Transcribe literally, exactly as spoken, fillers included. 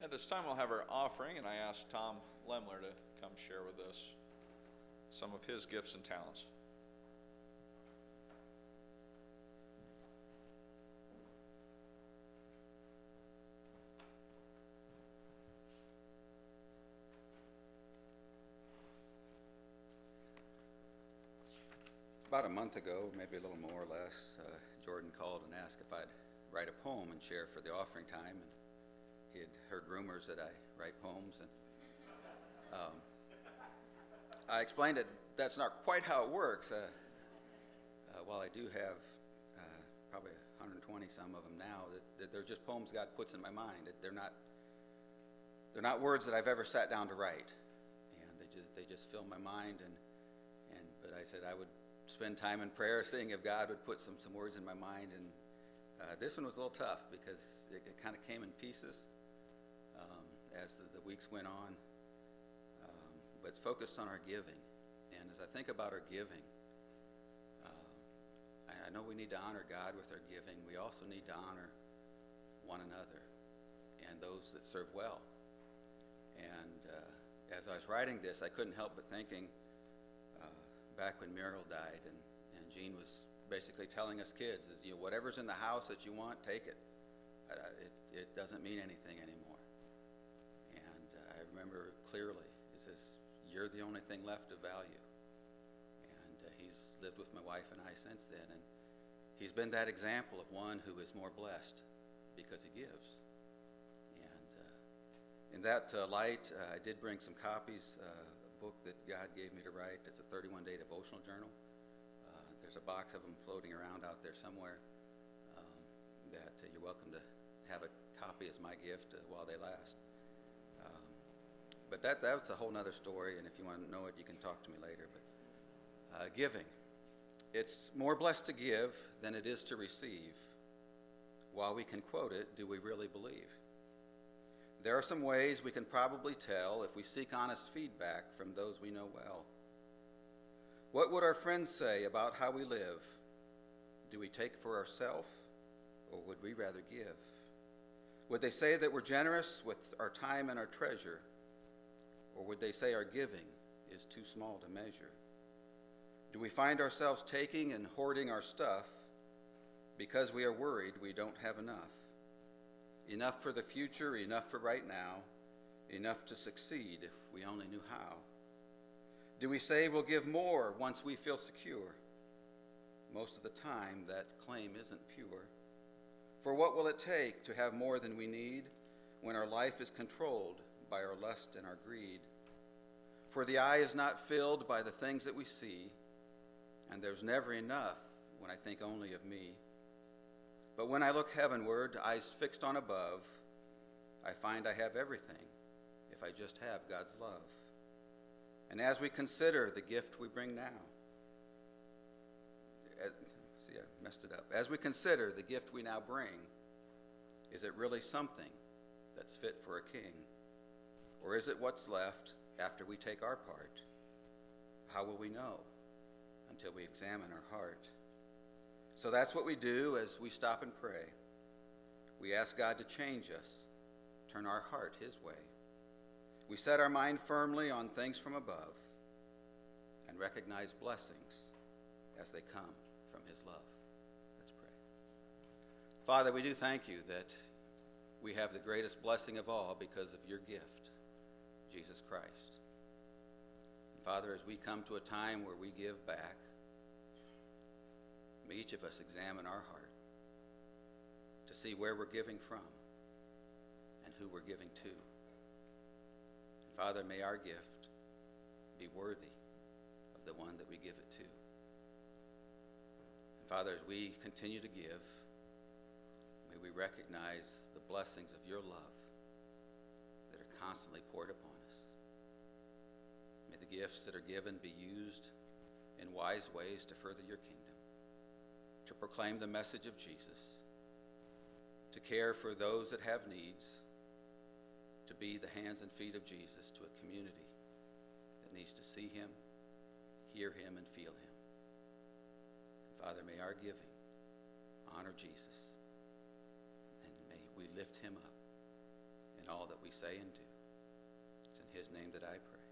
At this time, we'll have our offering, and I ask Tom Lemler to come share with us some of his gifts and talents. About a month ago, maybe a little more or less, uh, Jordan called and asked if I'd write a poem and share for the offering time. And he had heard rumors that I write poems. And um, I explained that that's not quite how it works. Uh, uh, while I do have uh, probably one hundred twenty some of them now, that, that they're just poems God puts in my mind. That they're not they're not words that I've ever sat down to write, and they just they just fill my mind. And and but I said I would spend time in prayer, seeing if God would put some, some words in my mind. And uh, this one was a little tough because it, it kind of came in pieces um, as the, the weeks went on. Um, but it's focused on our giving. And as I think about our giving, uh, I, I know we need to honor God with our giving. We also need to honor one another and those that serve well. And uh, as I was writing this, I couldn't help but thinking back when Muriel died, and, and Jean was basically telling us kids, is, you know, whatever's in the house that you want, take it. Uh, it, it doesn't mean anything anymore. And uh, I remember clearly, it says, you're the only thing left of value. And uh, he's lived with my wife and I since then, and he's been that example of one who is more blessed because he gives. And uh, in that uh, light, uh, I did bring some copies uh, book that God gave me to write. It's a thirty-one day devotional journal. Uh, there's a box of them floating around out there somewhere um, that uh, you're welcome to have a copy as my gift uh, while they last. Um, but that that's a whole nother story, and if you want to know it, you can talk to me later. But uh, giving. It's more blessed to give than it is to receive. While we can quote it, do we really believe? There are some ways we can probably tell if we seek honest feedback from those we know well. What would our friends say about how we live? Do we take for ourselves, or would we rather give? Would they say that we're generous with our time and our treasure, or would they say our giving is too small to measure? Do we find ourselves taking and hoarding our stuff because we are worried we don't have enough? Enough for the future, enough for right now, enough to succeed if we only knew how. Do we say we'll give more once we feel secure? Most of the time, that claim isn't pure. For what will it take to have more than we need when our life is controlled by our lust and our greed? For the eye is not filled by the things that we see, and there's never enough when I think only of me. But when I look heavenward, eyes fixed on above, I find I have everything if I just have God's love. And as we consider the gift we bring now, see, I messed it up. As we consider the gift we now bring, is it really something that's fit for a king? Or is it what's left after we take our part? How will we know until we examine our heart? So that's what we do as we stop and pray. We ask God to change us, turn our heart his way. We set our mind firmly on things from above and recognize blessings as they come from his love. Let's pray. Father, we do thank you that we have the greatest blessing of all because of your gift, Jesus Christ. And Father, as we come to a time where we give back, may each of us examine our heart to see where we're giving from and who we're giving to. And Father, may our gift be worthy of the one that we give it to. And Father, as we continue to give, may we recognize the blessings of your love that are constantly poured upon us. May the gifts that are given be used in wise ways to further your kingdom, to proclaim the message of Jesus, to care for those that have needs, to be the hands and feet of Jesus to a community that needs to see him, hear him, and feel him. And Father, may our giving honor Jesus, and may we lift him up in all that we we say and do. It's in his name that I pray.